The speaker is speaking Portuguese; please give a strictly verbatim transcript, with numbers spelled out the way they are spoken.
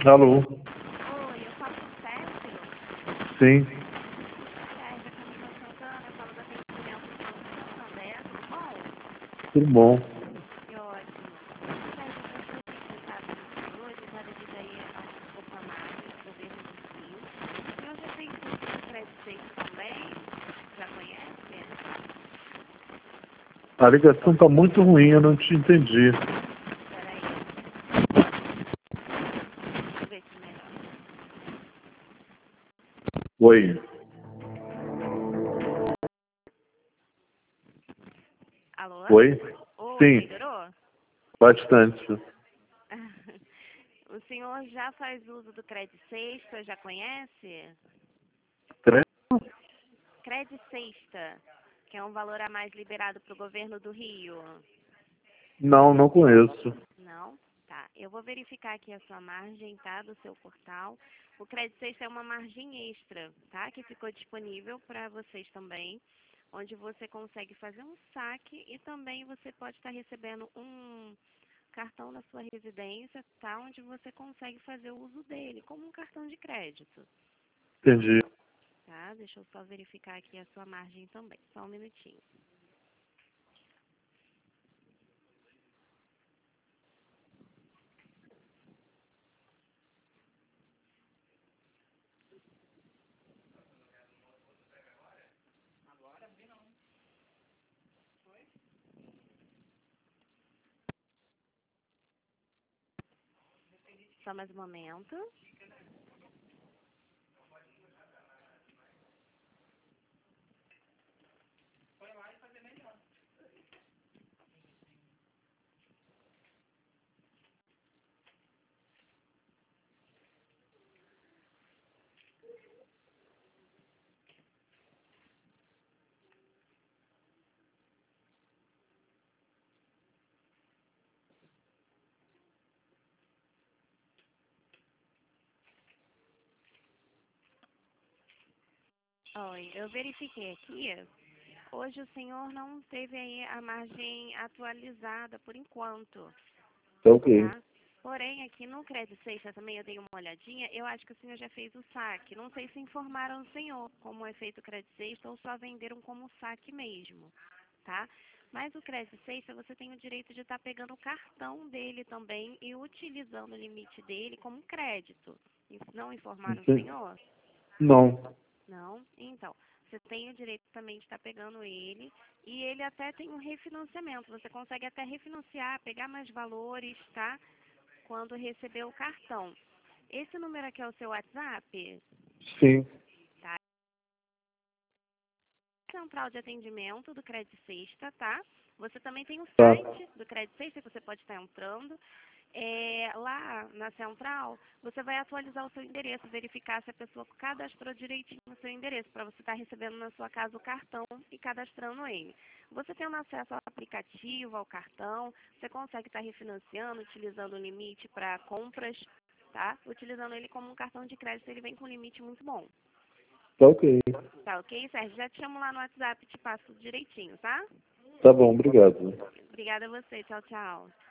Alô? Oi, eu falo com o Sérgio. Sim. Sérgio, Camila Santana, falo da atendimento do Banco Santander, tudo bom? Tudo bom. Que ótimo. Sérgio, eu gostaria de explicar para você hoje, já devido aí a um pouco a mais do governo do Rio. O senhor já fez uso do Crédito seis também? Já conhece? A ligação está muito ruim, eu não te entendi. Peraí, deixa eu ver se melhor. Oi. Alô? Oi? Oi, Sim, melhorou? bastante. O senhor já faz uso do Crédito Sexta, já conhece? Credo? Crédito Sexta, que é um valor a mais liberado para o governo do Rio. Não, não conheço. Não? Tá. Eu vou verificar aqui a sua margem, tá? Do seu portal. O Crédito Sexta é uma margem extra, tá? Que ficou disponível para vocês também, onde você consegue fazer um saque e também você pode estar recebendo um cartão na sua residência, tá? Onde você consegue fazer o uso dele como um cartão de crédito, Entendi. tá? Deixa eu só verificar aqui a sua margem também. Só um minutinho. Só mais um momento. Oi, eu verifiquei aqui. Hoje o senhor não teve aí a margem atualizada por enquanto, Tá ok. tá? Porém, aqui no Crédito Sexta também eu dei uma olhadinha, eu acho que o senhor já fez o saque. Não sei se informaram o senhor como é feito o Crédito Sexta ou só venderam como saque mesmo, tá? Mas o Crédito Sexta você tem o direito de estar pegando o cartão dele também e utilizando o limite dele como crédito. Não informaram o Entendi. senhor? Não. Não? Então, você tem o direito também de estar pegando ele e ele até tem um refinanciamento. Você consegue até refinanciar, pegar mais valores, tá? Quando receber o cartão. Esse número aqui é o seu WhatsApp? Sim. Tá? Central de atendimento do Crédito Sexta, tá? Você também tem o Tá. site do Crédito Sexta que você pode estar entrando. É, lá na central, você vai atualizar o seu endereço, verificar se a pessoa cadastrou direitinho o seu endereço, para você estar recebendo na sua casa o cartão e cadastrando ele. Você tendo acesso ao aplicativo, ao cartão, você consegue estar refinanciando, utilizando o limite para compras, tá? Utilizando ele como um cartão de crédito, ele vem com um limite muito bom. Tá ok. Tá ok, Sérgio? Já te chamo lá no WhatsApp e te passo direitinho, tá? Tá bom, obrigado. Obrigada a você. Tchau, tchau.